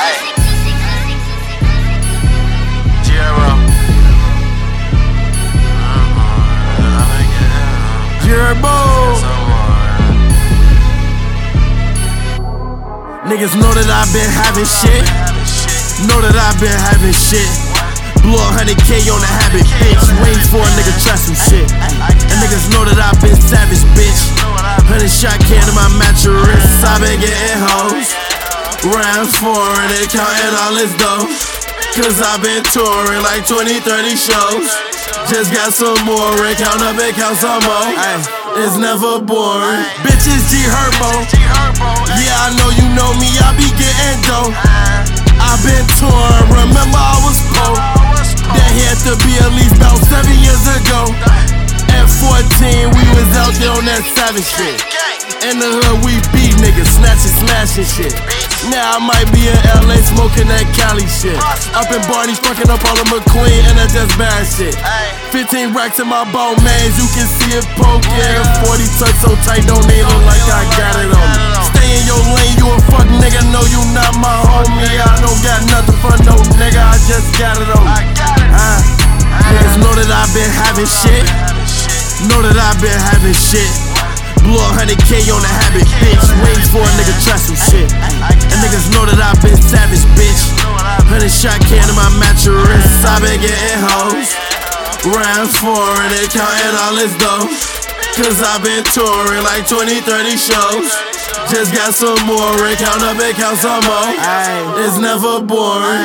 Niggas know that I've been having shit. Know that I've been having shit. Blew 100K on the habit, bitch. Waiting for a nigga try some shit. And niggas know that I've been savage, bitch. 100 shot can in my mattress. I've been getting hoes. Rounds foreign, they counting all this dough. Cause I've been touring like 20, 30 shows. Just got some more, and count up and count some more. It's never boring. Bitches G Herbo. Yeah, I know you know me, I be getting dough. I've been touring, remember I was poor. That had to be at least about 7 years ago. At 14, we was out there on that savage shit. In the hood, we beat niggas, snatching, smashing shit. Now I might be in LA smoking that Cali shit. Up in Barney's, fucking up all of McQueen, and that's just bad shit. 15 racks in my bone, man, you can see it poking. 40 tucks so tight, don't need look like I got it on me. Stay in your lane, you a fuck nigga, no you not my homie. I don't got nothing for no nigga, I just got it on me. Niggas know that I've been having shit. Know that I've been having shit. Blew 100K on the habit, bitch. Waiting for a nigga try some shit. And niggas know that I've been savage, bitch. 100 shot can in my mattress. I've been getting hoes. Rounds foreign, they counting all this dough. Cause I've been touring like 20, 30 shows. Just got some more, and count up and count some more. It's never boring.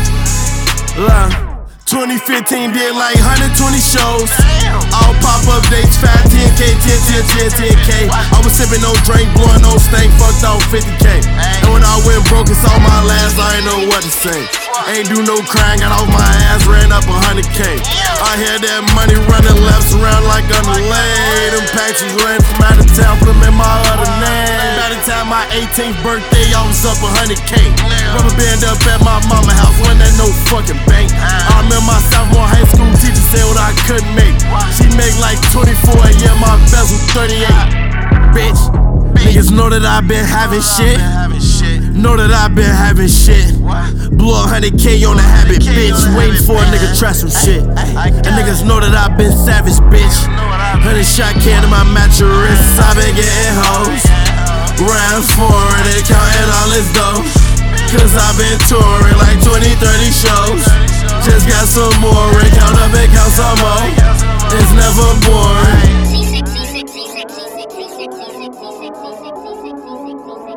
2015 did like 120 shows. All pop-up dates, 5, 10K, 10K. I was sipping no drink, blowing no stank, fucked off 50K. And when I went broke, it's on my last, I ain't know what to say. Ain't do no crying, got off my ass, ran up 100K. I had that money running laps around like underlay. Them packs was ran from out of town, put them in my other name. By the time my 18th birthday, I was up 100K. Rubber band up at my mama house, wasn't at no fucking bank. I remember my sophomore high school teacher said what I couldn't make. She make like 24 a year, my bezel 38. Bitch, niggas know that I've been having shit. Know that I've been having shit. Blew 100K on the habit, bitch. Waiting for a nigga try some shit. And niggas know that I've been savage, bitch. 100 shot can in my mattress. I've been getting hoes. Rounds foreign, they counting all this dough. Cause I've been touring like 20, 30 shows. Just got some more, and count up and count some more. It's never boring.